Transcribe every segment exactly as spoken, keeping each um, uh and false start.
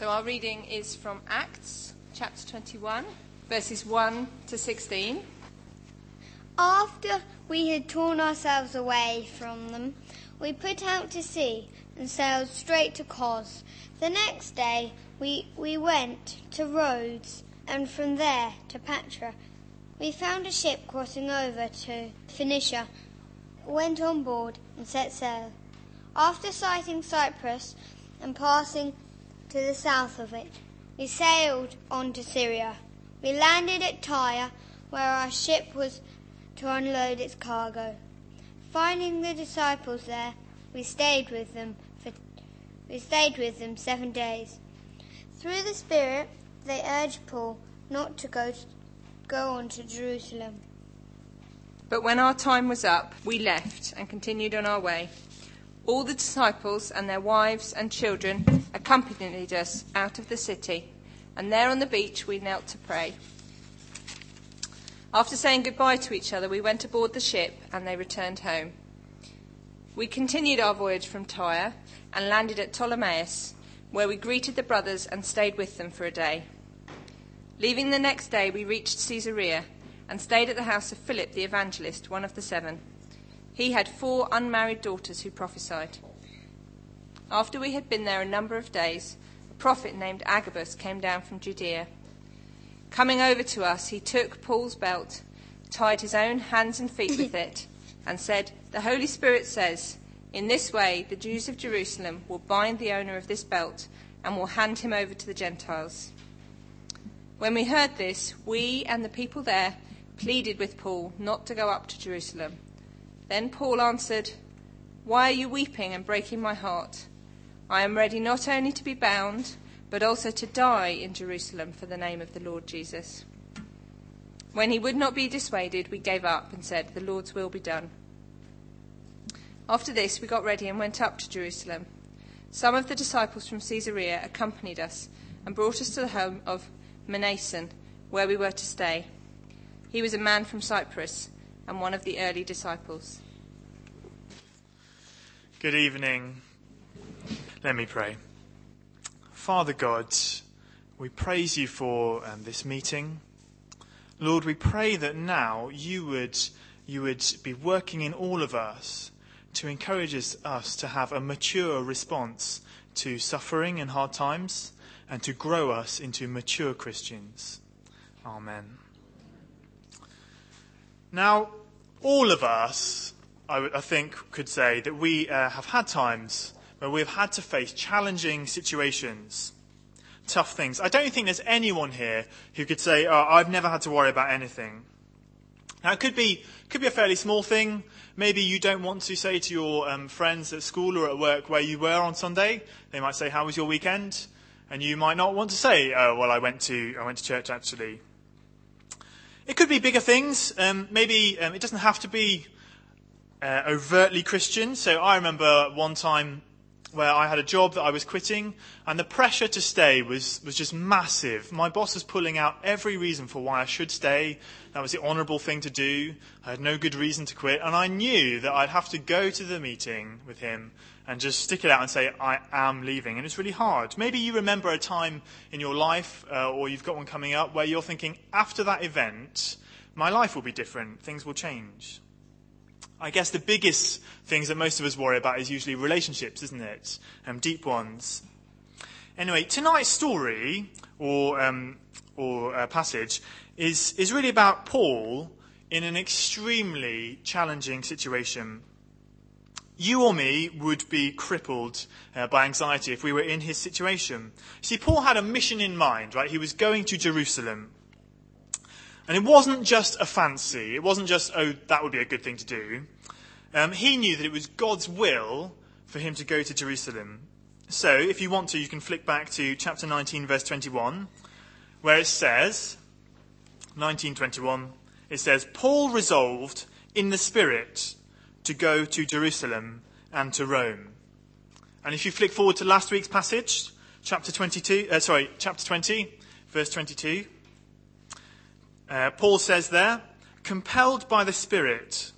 So our reading is from Acts chapter twenty-one, verses one to sixteen. After we had torn ourselves away from them, we put out to sea and sailed straight to Kos. The next day we, we went to Rhodes, and from there to Patra. We found a ship crossing over to Phoenicia, went on board and set sail. After sighting Cyprus and passing to the south of it, we sailed on to Syria. We landed at Tyre, where our ship was to unload its cargo. Finding the disciples there, we stayed with them for we stayed with them seven days. Through the Spirit, they urged Paul not to go to, go on to Jerusalem. But when our time was up, we left and continued on our way. All the disciples and their wives and children accompanied us out of the city, and there on the beach we knelt to pray. After saying goodbye to each other, we went aboard the ship and they returned home. We continued our voyage from Tyre and landed at Ptolemais, where we greeted the brothers and stayed with them for a day. Leaving the next day, we reached Caesarea and stayed at the house of Philip the evangelist, one of the seven. He had four unmarried daughters who prophesied. After we had been there a number of days, a prophet named Agabus came down from Judea. Coming over to us, he took Paul's belt, tied his own hands and feet with it, and said, "The Holy Spirit says, in this way the Jews of Jerusalem will bind the owner of this belt and will hand him over to the Gentiles." When we heard this, we and the people there pleaded with Paul not to go up to Jerusalem. Then Paul answered, "Why are you weeping and breaking my heart? I am ready not only to be bound, but also to die in Jerusalem for the name of the Lord Jesus." When he would not be dissuaded, we gave up and said, "The Lord's will be done." After this, we got ready and went up to Jerusalem. Some of the disciples from Caesarea accompanied us and brought us to the home of Mnason, where we were to stay. He was a man from Cyprus and one of the early disciples. Good evening. Let me pray. Father God, we praise you for um, this meeting. Lord, we pray that now you would you would be working in all of us to encourage us, us to have a mature response to suffering and hard times and to grow us into mature Christians. Amen. Now, all of us, I, w- I think, could say that we uh, have had times where we've had to face challenging situations, tough things. I don't think there's anyone here who could say, "Oh, I've never had to worry about anything." Now, it could be could be a fairly small thing. Maybe you don't want to say to your um, friends at school or at work where you were on Sunday. They might say, "How was your weekend?" And you might not want to say, "Oh, well, I went to I went to church actually." It could be bigger things. Um, maybe um, it doesn't have to be uh, overtly Christian. So I remember one time where I had a job that I was quitting, and the pressure to stay was, was just massive. My boss was pulling out every reason for why I should stay. That was the honourable thing to do. I had no good reason to quit, and I knew that I'd have to go to the meeting with him and just stick it out and say, "I am leaving." And it's really hard. Maybe you remember a time in your life, uh, or you've got one coming up, where you're thinking, after that event, my life will be different. Things will change. I guess the biggest things that most of us worry about is usually relationships, isn't it? Um, deep ones. Anyway, tonight's story, or um, or uh, passage, is, is really about Paul in an extremely challenging situation. You or me would be crippled uh, by anxiety if we were in his situation. See, Paul had a mission in mind, right? He was going to Jerusalem. And it wasn't just a fancy. It wasn't just, oh, that would be a good thing to do. Um, he knew that it was God's will for him to go to Jerusalem. So, if you want to, you can flick back to chapter nineteen, verse twenty-one, where it says, nineteen twenty-one, it says, "Paul resolved in the Spirit to go to Jerusalem and to Rome." And if you flick forward to last week's passage, chapter twenty-two, uh, sorry, chapter twenty, verse twenty-two, uh, Paul says there, "Compelled by the Spirit,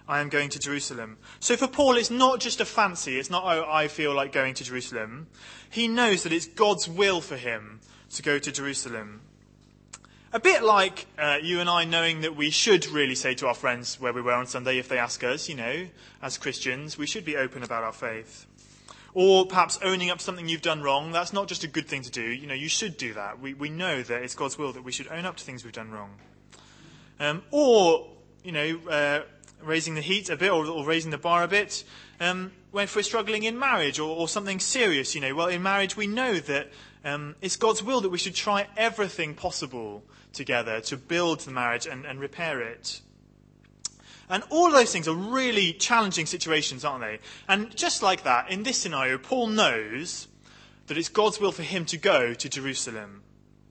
I am going to Jerusalem. So for Paul, it's not just a fancy. It's not, oh, I feel like going to Jerusalem. He knows that it's God's will for him to go to Jerusalem. A bit like uh, you and I knowing that we should really say to our friends where we were on Sunday if they ask us, you know, as Christians, we should be open about our faith. Or perhaps owning up something you've done wrong. That's not just a good thing to do. You know, you should do that. We we know that it's God's will that we should own up to things we've done wrong. Um, or, you know, uh, raising the heat a bit or, or raising the bar a bit. Um, when if we're struggling in marriage or, or something serious, you know, well, in marriage we know that um, it's God's will that we should try everything possible together to build the marriage and, and repair it. And all of those things are really challenging situations, aren't they? And just like that, in this scenario, Paul knows that it's God's will for him to go to Jerusalem.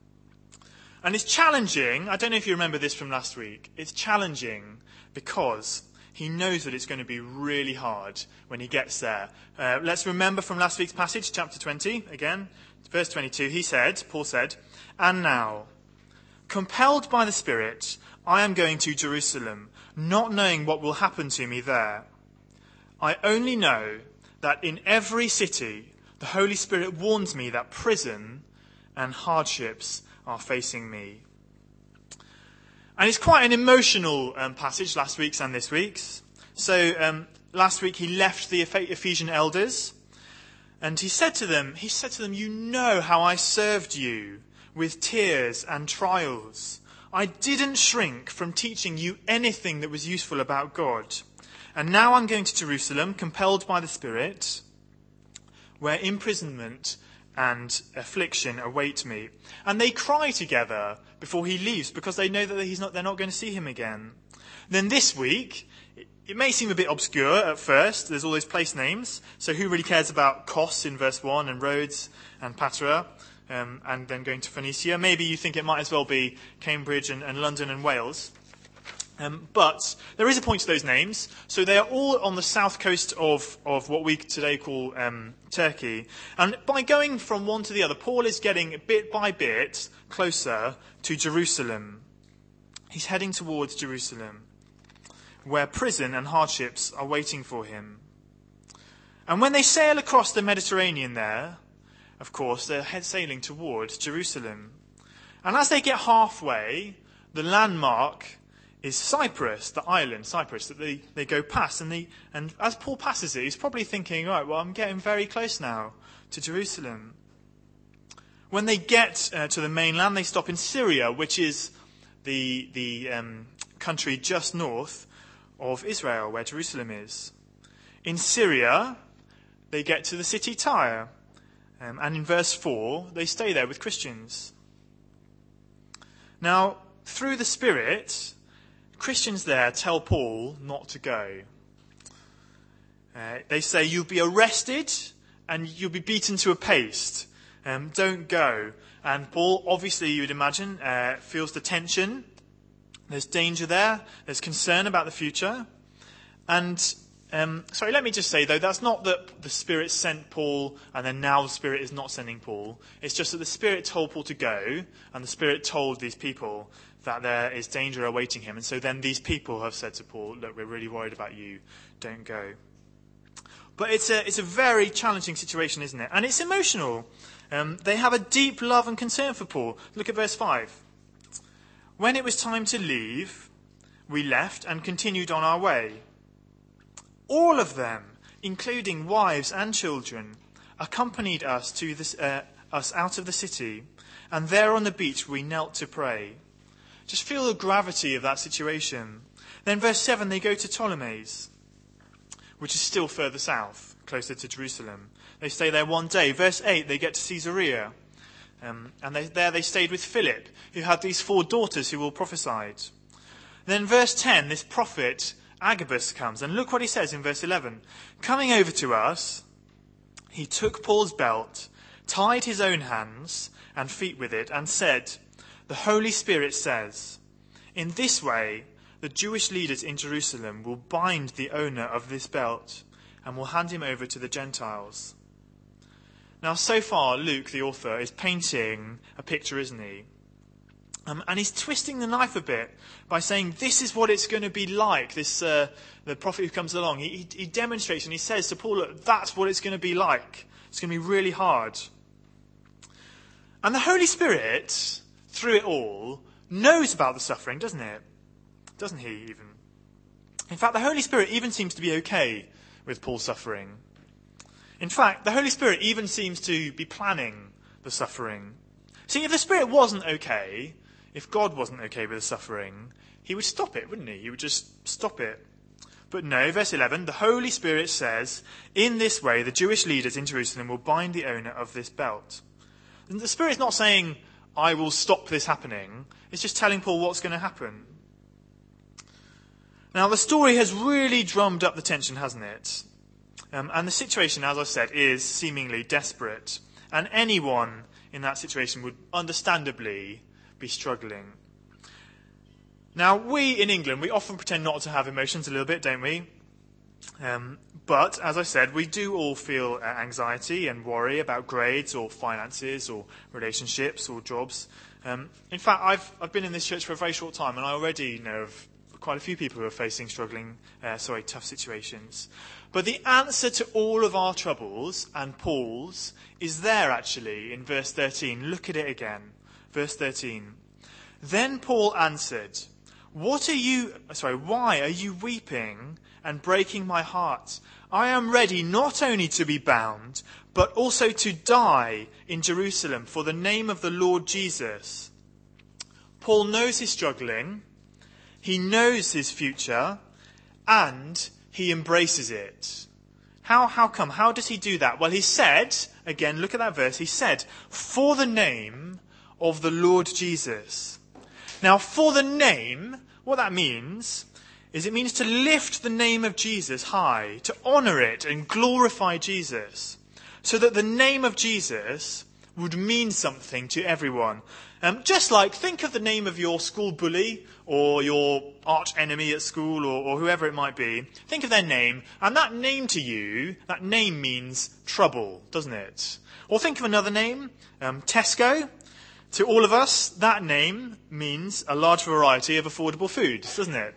And it's challenging. I don't know if you remember this from last week. It's challenging because he knows that it's going to be really hard when he gets there. Uh, let's remember from last week's passage, chapter twenty, again, verse twenty-two. He said, Paul said, "And now, compelled by the Spirit, I am going to Jerusalem, not knowing what will happen to me there. I only know that in every city the Holy Spirit warns me that prison and hardships are facing me." And it's quite an emotional um, passage, last week's and this week's. So um, last week he left the Ephesian elders and he said to them, he said to them, "You know how I served you with tears and trials. I didn't shrink from teaching you anything that was useful about God. And now I'm going to Jerusalem, compelled by the Spirit, where imprisonment and affliction await me." And they cry together before he leaves because they know that he's not, they're not going to see him again. Then this week, it, it may seem a bit obscure at first. There's all those place names. So who really cares about Kos in verse one and Rhodes and Patara? Um, and then going to Phoenicia. Maybe you think it might as well be Cambridge and, and London and Wales. Um, but there is a point to those names. So they are all on the south coast of, of what we today call um, Turkey. And by going from one to the other, Paul is getting bit by bit closer to Jerusalem. He's heading towards Jerusalem, where prison and hardships are waiting for him. And when they sail across the Mediterranean there, of course, they're head sailing towards Jerusalem. And as they get halfway, the landmark is Cyprus, the island, Cyprus, that they, they go past. And, they, and as Paul passes it, he's probably thinking, right, well, I'm getting very close now to Jerusalem. When they get uh, to the mainland, they stop in Syria, which is the, the um, country just north of Israel, where Jerusalem is. In Syria, they get to the city Tyre. Um, and in verse four, they stay there with Christians. Now, through the Spirit, Christians there tell Paul not to go. Uh, they say, "You'll be arrested and you'll be beaten to a paste. Um, don't go." And Paul, obviously, you would imagine, uh, feels the tension. There's danger there. There's concern about the future. And Um, sorry, let me just say, though, that's not that the Spirit sent Paul and then now the Spirit is not sending Paul. It's just that the Spirit told Paul to go and the Spirit told these people that there is danger awaiting him. And so then these people have said to Paul, "Look, we're really worried about you. Don't go." But it's a, it's a very challenging situation, isn't it? And it's emotional. Um, they have a deep love and concern for Paul. Look at verse five. "When it was time to leave, we left and continued on our way. All of them, including wives and children, accompanied us to this, uh, us out of the city, and there on the beach we knelt to pray." Just feel the gravity of that situation. Then verse seven, they go to Ptolemais, which is still further south, closer to Jerusalem. They stay there one day. Verse eight, they get to Caesarea, um, and they, there they stayed with Philip, who had these four daughters who all prophesied. Then verse ten, this prophet Agabus comes, and look what he says in verse eleven. "Coming over to us, he took Paul's belt, tied his own hands and feet with it, and said, 'The Holy Spirit says, in this way the Jewish leaders in Jerusalem will bind the owner of this belt and will hand him over to the Gentiles.'" Now, so far, Luke, the author, is painting a picture, isn't he? Um, and he's twisting the knife a bit by saying this is what it's going to be like. This uh, the prophet who comes along, he, he, he demonstrates and he says to Paul, look, that's what it's going to be like. It's going to be really hard. And the Holy Spirit, through it all, knows about the suffering, doesn't it? Doesn't he even? In fact, the Holy Spirit even seems to be okay with Paul's suffering. In fact, the Holy Spirit even seems to be planning the suffering. See, if the Spirit wasn't okay, if God wasn't okay with the suffering, he would stop it, wouldn't he? He would just stop it. But no, verse eleven, the Holy Spirit says, in this way the Jewish leaders in Jerusalem will bind the owner of this belt. And the Spirit's not saying, I will stop this happening. It's just telling Paul what's going to happen. Now, the story has really drummed up the tension, hasn't it? Um, and the situation, as I said, is seemingly desperate. And anyone in that situation would understandably be struggling. Now, we in England, we often pretend not to have emotions a little bit, don't we? Um, but, as I said, we do all feel uh, anxiety and worry about grades or finances or relationships or jobs. Um, in fact, I've, I've been in this church for a very short time, and I already know of quite a few people who are facing struggling, uh, sorry, tough situations. But the answer to all of our troubles, and Paul's, is there actually in verse thirteen. Look at it again. Verse thirteen. Then Paul answered, What are you, sorry, why are you weeping and breaking my heart? I am ready not only to be bound, but also to die in Jerusalem for the name of the Lord Jesus. Paul knows he's struggling. He knows his future, and he embraces it. How, how come? How does he do that? Well, he said, again, look at that verse, he said, for the name of the Lord Jesus. Now, for the name, what that means is it means to lift the name of Jesus high, to honour it and glorify Jesus, so that the name of Jesus would mean something to everyone. Um, just like, think of the name of your school bully or your arch enemy at school or, or whoever it might be. Think of their name, and that name to you, that name means trouble, doesn't it? Or think of another name, um, Tesco. To all of us, that name means a large variety of affordable foods, doesn't it?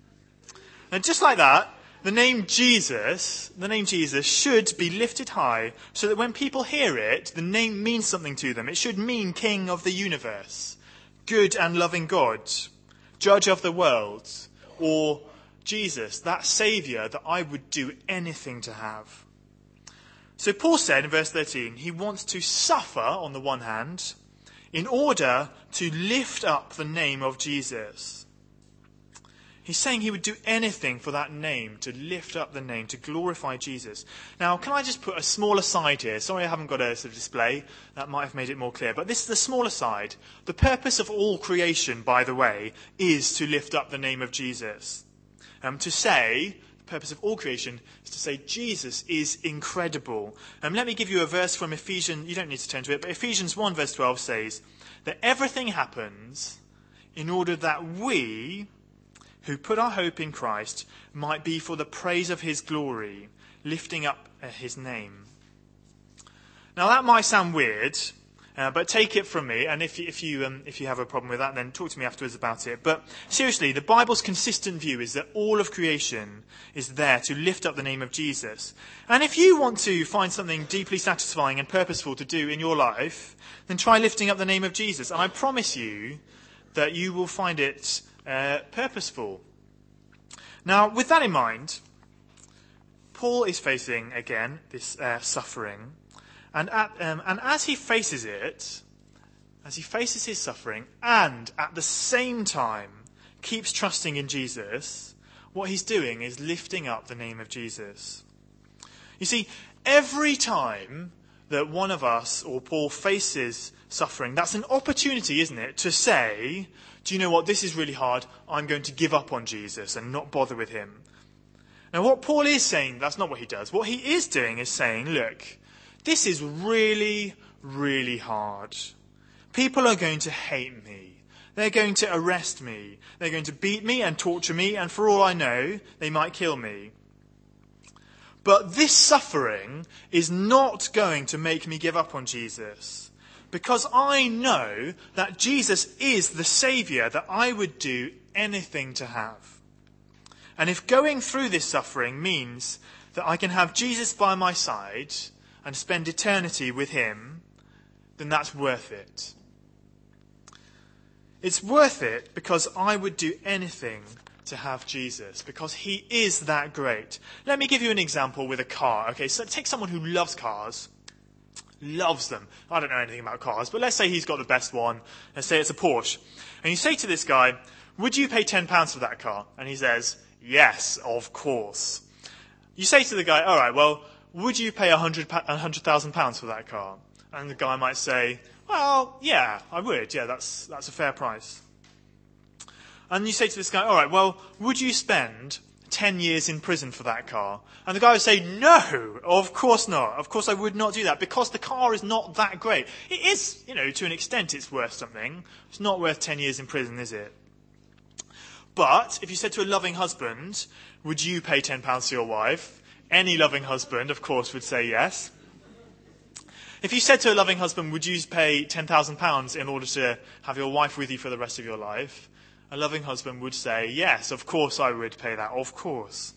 And just like that, the name Jesus, the name Jesus should be lifted high so that when people hear it, the name means something to them. It should mean King of the universe, good and loving God, Judge of the world, or Jesus, that Saviour that I would do anything to have. So Paul said in verse thirteen, he wants to suffer on the one hand in order to lift up the name of Jesus. He's saying he would do anything for that name, to lift up the name, to glorify Jesus. Now, can I just put a small aside here? Sorry I haven't got a sort of display. That might have made it more clear. But this is the small aside. The purpose of all creation, by the way, is to lift up the name of Jesus. Um, to say, the purpose of all creation is to say Jesus is incredible. Um, let me give you a verse from Ephesians. You don't need to turn to it, but Ephesians one verse twelve says that everything happens in order that we, who put our hope in Christ, might be for the praise of his glory, lifting up uh, his name. Now that might sound weird, uh, but take it from me, and if you, if, you, um, if you have a problem with that, then talk to me afterwards about it. But seriously, the Bible's consistent view is that all of creation is there to lift up the name of Jesus. And if you want to find something deeply satisfying and purposeful to do in your life, then try lifting up the name of Jesus. And I promise you that you will find it Uh, purposeful. Now, with that in mind, Paul is facing, again, this uh, suffering. And, at, um, and as he faces it, as he faces his suffering, and at the same time keeps trusting in Jesus, what he's doing is lifting up the name of Jesus. You see, every time that one of us, or Paul, faces suffering, that's an opportunity, isn't it, to say, do you know what, this is really hard, I'm going to give up on Jesus and not bother with him. Now what Paul is saying, that's not what he does. What he is doing is saying, look, this is really, really hard. People are going to hate me. They're going to arrest me. They're going to beat me and torture me, and for all I know, they might kill me. But this suffering is not going to make me give up on Jesus. because I know that Jesus is the Saviour that I would do anything to have. And if going through this suffering means that I can have Jesus by my side and spend eternity with him, then that's worth it. It's worth it because I would do anything to have Jesus, because he is that great. Let me give you an example with a car. Okay, so take someone who loves cars, loves them. I don't know anything about cars, but let's say he's got the best one. Let's say it's a Porsche. And you say to this guy, would you pay ten pounds for that car? And he says, yes, of course. You say to the guy, all right, well, would you pay one hundred thousand pounds for that car? And the guy might say, well, yeah, I would. Yeah, that's that's a fair price. And you say to this guy, all right, well, would you spend ten years in prison for that car? And the guy would say, no, of course not. Of course I would not do that, because the car is not that great. It is, you know, to an extent it's worth something. It's not worth ten years in prison, is it? But if you said to a loving husband, would you pay ten pounds to your wife? Any loving husband, of course, would say yes. If you said to a loving husband, would you pay ten thousand pounds in order to have your wife with you for the rest of your life? A loving husband would say, yes, of course I would pay that, of course.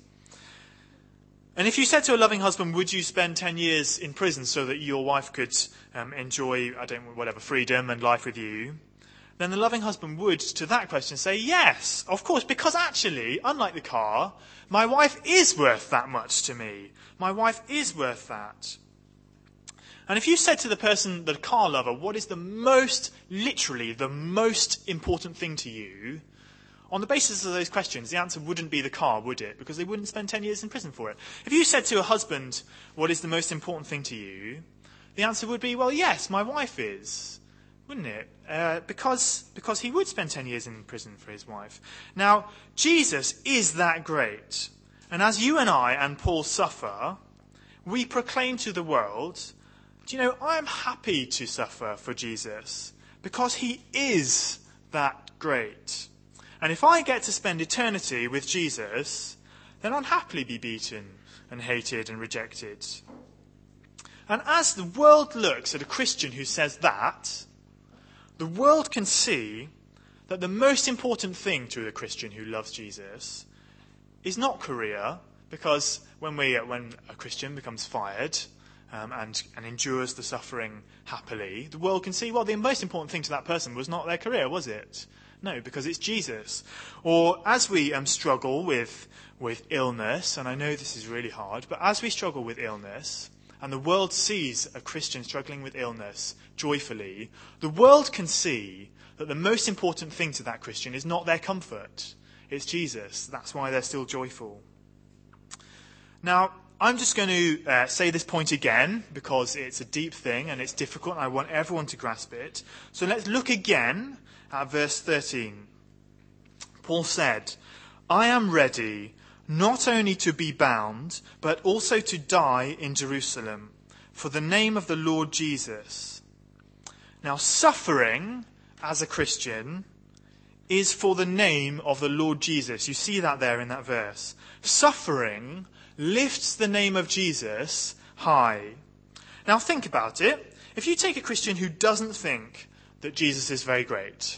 And if you said to a loving husband, would you spend ten years in prison so that your wife could um, enjoy, I don't know, whatever, freedom and life with you, then the loving husband would, to that question, say, yes, of course, because actually, unlike the car, my wife is worth that much to me. My wife is worth that. And if you said to the person, the car lover, what is the most, literally, the most important thing to you, on the basis of those questions, the answer wouldn't be the car, would it? Because they wouldn't spend ten years in prison for it. If you said to a husband, what is the most important thing to you, the answer would be, well, yes, my wife is, wouldn't it? Uh, because, because he would spend ten years in prison for his wife. Now, Jesus is that great. And as you and I and Paul suffer, we proclaim to the world, do you know, I'm happy to suffer for Jesus because he is that great. And if I get to spend eternity with Jesus, then I'll happily be beaten and hated and rejected. And as the world looks at a Christian who says that, the world can see that the most important thing to a Christian who loves Jesus is not career, because when we, when a Christian becomes fired, Um, and, and endures the suffering happily, the world can see, well, the most important thing to that person was not their career, was it? No, because it's Jesus. Or as we um, struggle with, with illness, and I know this is really hard, but as we struggle with illness, and the world sees a Christian struggling with illness joyfully, the world can see that the most important thing to that Christian is not their comfort. It's Jesus. That's why they're still joyful. Now, I'm just going to uh, say this point again because it's a deep thing and it's difficult and I want everyone to grasp it. So let's look again at verse thirteen. Paul said, I am ready not only to be bound, but also to die in Jerusalem for the name of the Lord Jesus. Now, suffering as a Christian is for the name of the Lord Jesus. You see that there in that verse. Suffering lifts the name of Jesus high. Now think about it. If you take a Christian who doesn't think that Jesus is very great,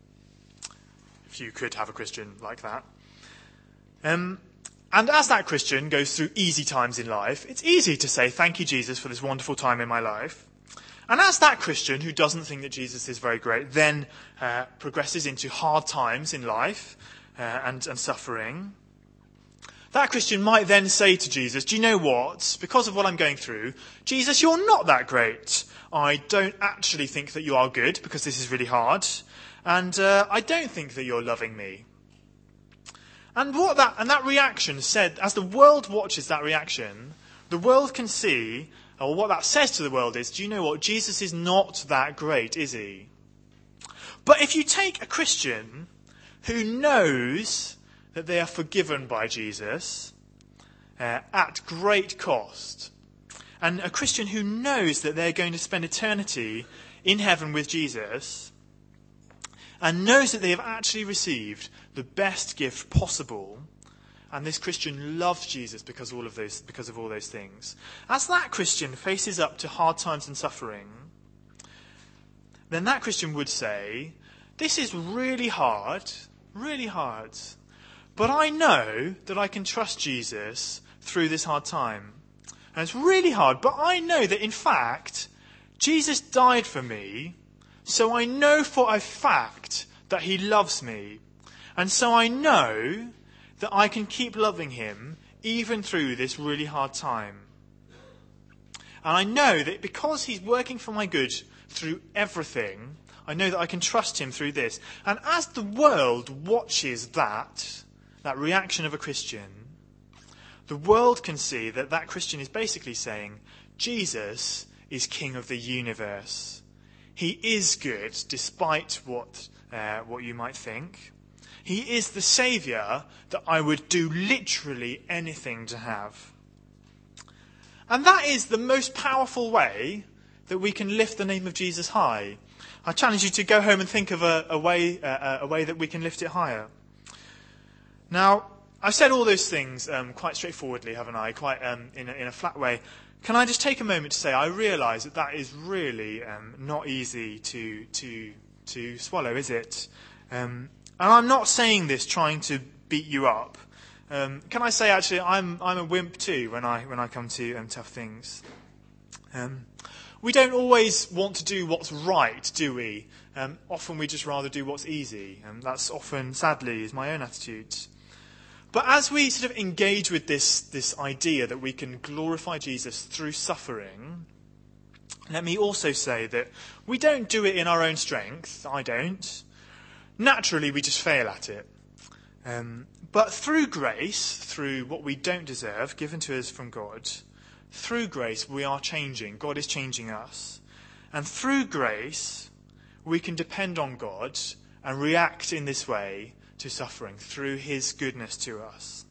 if you could have a Christian like that, um, and as that Christian goes through easy times in life, it's easy to say, thank you, Jesus, for this wonderful time in my life. And as that Christian who doesn't think that Jesus is very great then uh, progresses into hard times in life uh, and, and suffering, that Christian might then say to Jesus, do you know what? Because of what I'm going through, Jesus, you're not that great. I don't actually think that you are good because this is really hard. And uh, I don't think that you're loving me. And what that and that reaction said, as the world watches that reaction, the world can see, or what that says to the world is, do you know what? Jesus is not that great, is he? But if you take a Christian who knows that they are forgiven by Jesus uh, at great cost, and a Christian who knows that they're going to spend eternity in heaven with Jesus, and knows that they have actually received the best gift possible, and this Christian loves Jesus because of all of those, because of all those things. As that Christian faces up to hard times and suffering, then that Christian would say, this is really hard, really hard. But I know that I can trust Jesus through this hard time. And it's really hard, but I know that in fact, Jesus died for me, so I know for a fact that he loves me. And so I know that I can keep loving him even through this really hard time. And I know that because he's working for my good through everything, I know that I can trust him through this. And as the world watches that, that reaction of a Christian, the world can see that that Christian is basically saying, Jesus is king of the universe. He is good, despite what uh, what you might think. He is the saviour that I would do literally anything to have. And that is the most powerful way that we can lift the name of Jesus high. I challenge you to go home and think of a, a way uh, a way that we can lift it higher. Now, I've said all those things um, quite straightforwardly, haven't I? Quite um, in, a, in a flat way. Can I just take a moment to say I realise that that is really um, not easy to to to swallow, is it? Um, and I'm not saying this trying to beat you up. Um, can I say actually I'm I'm a wimp too when I when I come to um, tough things. Um, we don't always want to do what's right, do we? Um, often we just rather do what's easy, and that's often, sadly, is my own attitude. But as we sort of engage with this, this idea that we can glorify Jesus through suffering, let me also say that we don't do it in our own strength. I don't. Naturally, we just fail at it. Um, but through grace, through what we don't deserve, given to us from God, through grace we are changing. God is changing us. And through grace, we can depend on God and react in this way to suffering through his goodness to us.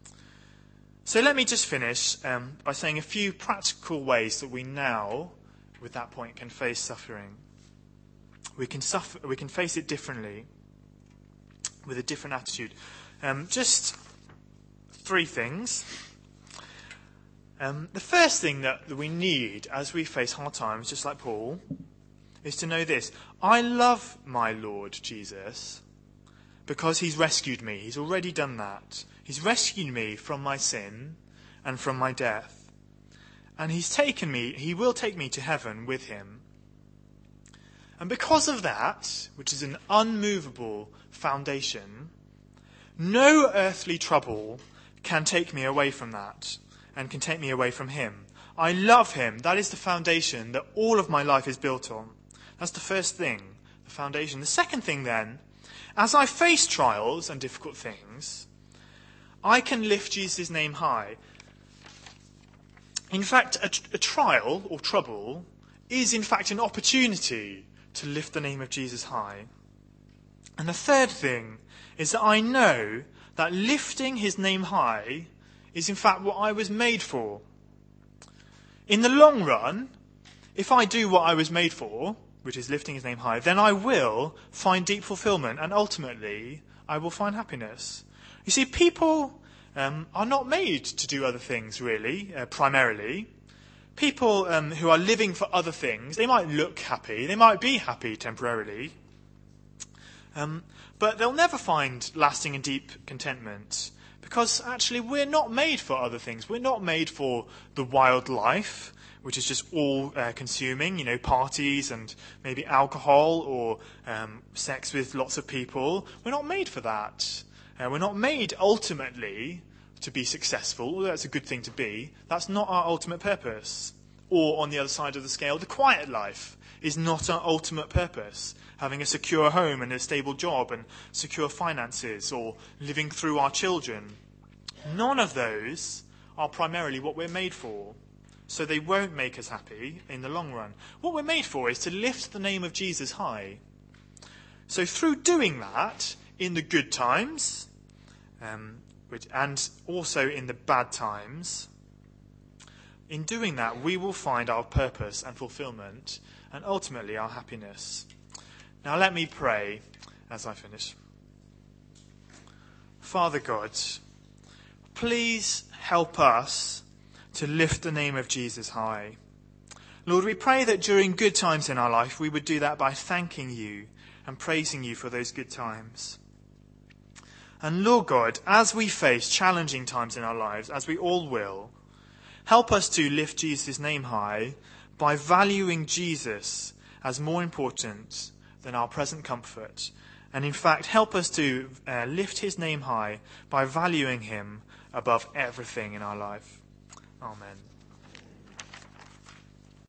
So let me just finish um, by saying a few practical ways that we now, with that point, can face suffering. We can suffer. We can face it differently, with a different attitude. Um, just three things. Um, the first thing that, that we need as we face hard times, just like Paul, is to know this. I love my Lord Jesus because he's rescued me. He's already done that. He's rescued me from my sin and from my death. And he's taken me, he will take me to heaven with him. And because of that, which is an unmovable foundation, no earthly trouble can take me away from that and can take me away from him. I love him. That is the foundation that all of my life is built on. That's the first thing, the foundation. The second thing then, as I face trials and difficult things, I can lift Jesus' name high. In fact, a, a trial or trouble is in fact an opportunity to lift the name of Jesus high. And the third thing is that I know that lifting his name high is in fact what I was made for. In the long run, if I do what I was made for, which is lifting his name high, then I will find deep fulfillment and ultimately I will find happiness. You see, people um, are not made to do other things really, uh, primarily. People um, who are living for other things, they might look happy, they might be happy temporarily, um, but they'll never find lasting and deep contentment because actually we're not made for other things. We're not made for the wild life, which is just all uh, consuming, you know, parties and maybe alcohol or um, sex with lots of people. We're not made for that. Uh, we're not made ultimately to be successful, although that's a good thing to be. That's not our ultimate purpose. Or on the other side of the scale, the quiet life is not our ultimate purpose. Having a secure home and a stable job and secure finances or living through our children. None of those are primarily what we're made for. So they won't make us happy in the long run. What we're made for is to lift the name of Jesus high. So through doing that, in the good times, um, which, and also in the bad times, in doing that, we will find our purpose and fulfillment, and ultimately our happiness. Now let me pray as I finish. Father God, please help us to lift the name of Jesus high. Lord, we pray that during good times in our life, we would do that by thanking you and praising you for those good times. And Lord God, as we face challenging times in our lives, as we all will, help us to lift Jesus' name high by valuing Jesus as more important than our present comfort. And in fact, help us to uh, lift his name high by valuing him above everything in our life. Amen.